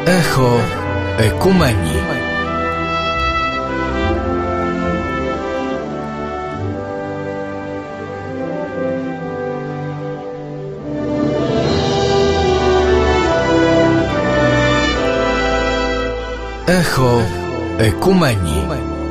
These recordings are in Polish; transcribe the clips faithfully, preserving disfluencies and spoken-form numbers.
Echo Ekumenii. Echo Ekumenii.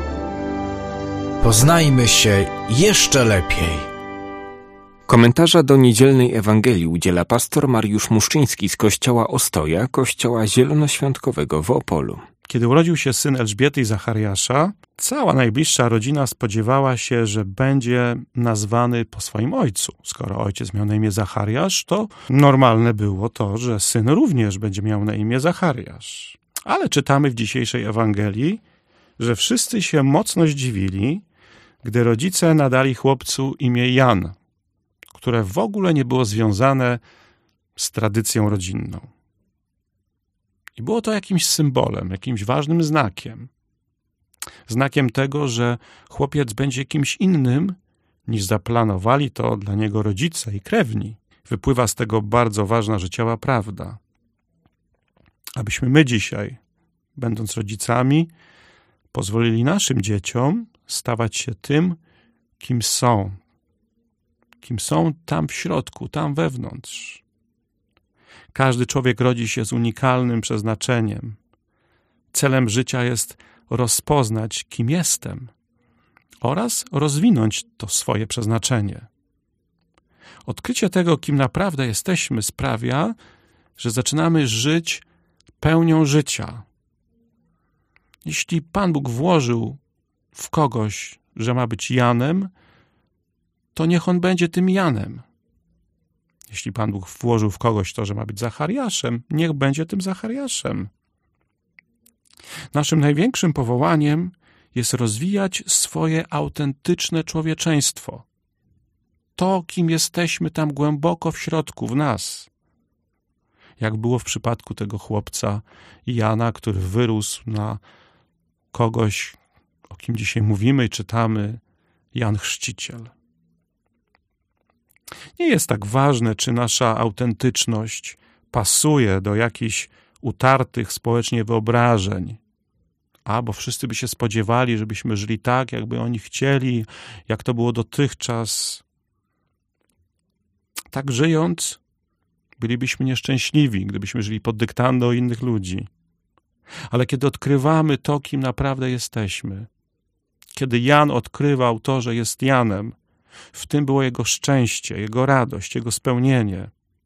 Poznajmy się jeszcze lepiej. Komentarza do niedzielnej Ewangelii udziela pastor Mariusz Muszczyński z kościoła Ostoja, kościoła zielonoświątkowego w Opolu. Kiedy urodził się syn Elżbiety i Zachariasza, cała najbliższa rodzina spodziewała się, że będzie nazwany po swoim ojcu. Skoro ojciec miał na imię Zachariasz, to normalne było to, że syn również będzie miał na imię Zachariasz. Ale czytamy w dzisiejszej Ewangelii, że wszyscy się mocno zdziwili, gdy rodzice nadali chłopcu imię Jan, które w ogóle nie było związane z tradycją rodzinną. I było to jakimś symbolem, jakimś ważnym znakiem. Znakiem tego, że chłopiec będzie kimś innym, niż zaplanowali to dla niego rodzice i krewni. Wypływa z tego bardzo ważna życiowa prawda. Abyśmy my dzisiaj, będąc rodzicami, pozwolili naszym dzieciom stawać się tym, kim są. Kim są tam w środku, tam wewnątrz. Każdy człowiek rodzi się z unikalnym przeznaczeniem. Celem życia jest rozpoznać, kim jestem oraz rozwinąć to swoje przeznaczenie. Odkrycie tego, kim naprawdę jesteśmy, sprawia, że zaczynamy żyć pełnią życia. Jeśli Pan Bóg włożył w kogoś, że ma być Janem, to niech on będzie tym Janem. Jeśli Pan Bóg włożył w kogoś to, że ma być Zachariaszem, niech będzie tym Zachariaszem. Naszym największym powołaniem jest rozwijać swoje autentyczne człowieczeństwo. To, kim jesteśmy tam głęboko w środku, w nas. Jak było w przypadku tego chłopca Jana, który wyrósł na kogoś, o kim dzisiaj mówimy i czytamy, Jan Chrzciciel. Nie jest tak ważne, czy nasza autentyczność pasuje do jakichś utartych społecznie wyobrażeń. A, bo wszyscy by się spodziewali, żebyśmy żyli tak, jakby oni chcieli, jak to było dotychczas. Tak żyjąc, bylibyśmy nieszczęśliwi, gdybyśmy żyli pod dyktando innych ludzi. Ale kiedy odkrywamy to, kim naprawdę jesteśmy, kiedy Jan odkrywał to, że jest Janem, w tym było jego szczęście, jego radość, jego spełnienie.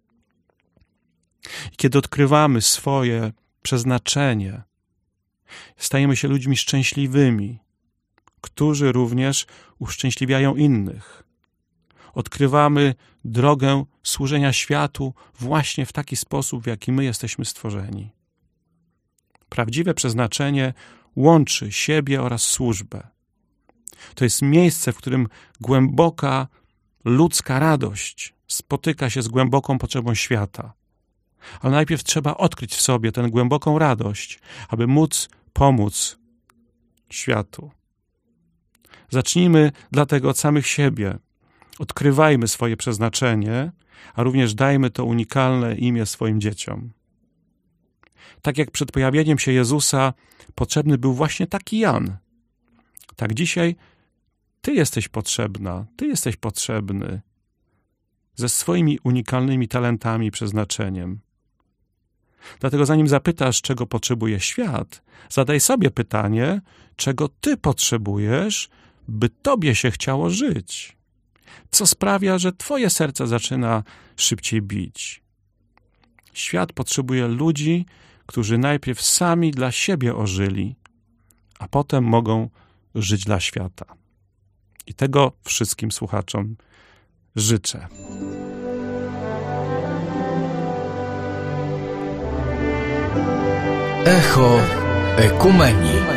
I kiedy odkrywamy swoje przeznaczenie, stajemy się ludźmi szczęśliwymi, którzy również uszczęśliwiają innych. Odkrywamy drogę służenia światu właśnie w taki sposób, w jaki my jesteśmy stworzeni. Prawdziwe przeznaczenie łączy siebie oraz służbę. To jest miejsce, w którym głęboka ludzka radość spotyka się z głęboką potrzebą świata. Ale najpierw trzeba odkryć w sobie tę głęboką radość, aby móc pomóc światu. Zacznijmy dlatego od samych siebie. Odkrywajmy swoje przeznaczenie, a również dajmy to unikalne imię swoim dzieciom. Tak jak przed pojawieniem się Jezusa potrzebny był właśnie taki Jan, tak dzisiaj Ty jesteś potrzebna, Ty jesteś potrzebny ze swoimi unikalnymi talentami i przeznaczeniem. Dlatego zanim zapytasz, czego potrzebuje świat, zadaj sobie pytanie, czego Ty potrzebujesz, by Tobie się chciało żyć. Co sprawia, że Twoje serce zaczyna szybciej bić. Świat potrzebuje ludzi, którzy najpierw sami dla siebie ożyli, a potem mogą żyć dla świata. I tego wszystkim słuchaczom życzę. Echo Ekumenii.